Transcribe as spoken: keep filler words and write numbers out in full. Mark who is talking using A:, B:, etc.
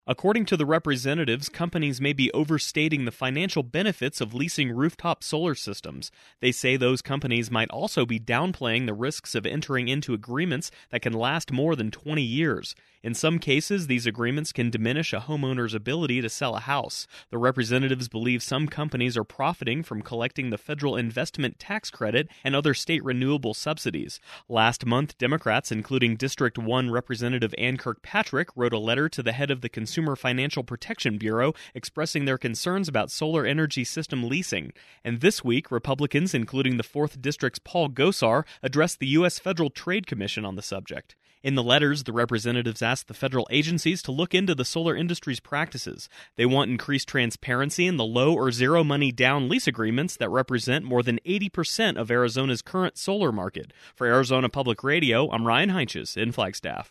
A: According to the representatives, companies may be overstating the financial benefits of leasing rooftop solar systems. They say those companies might also be downplaying the risks of entering into agreements that can last more than twenty years. In some cases, these agreements can diminish a homeowner's ability to sell a house. The representatives believe some companies are profiting from collecting the federal investment tax credit and other state renewable subsidies. Last month, Democrats, including District one Representative Ann Kirkpatrick, wrote a letter to the head of the Consumer Financial Protection Bureau expressing their concerns about solar energy system leasing. And this week, Republicans, including the fourth District's Paul Gosar, addressed the U S Federal Trade Commission on the subject. In the letters, the representatives asked the federal agencies to look into the solar industry's practices. They want increased transparency in the low or zero money down lease agreements that represent more than eighty percent of Arizona's current solar market. For Arizona Public Radio, I'm Ryan Heinches in Flagstaff.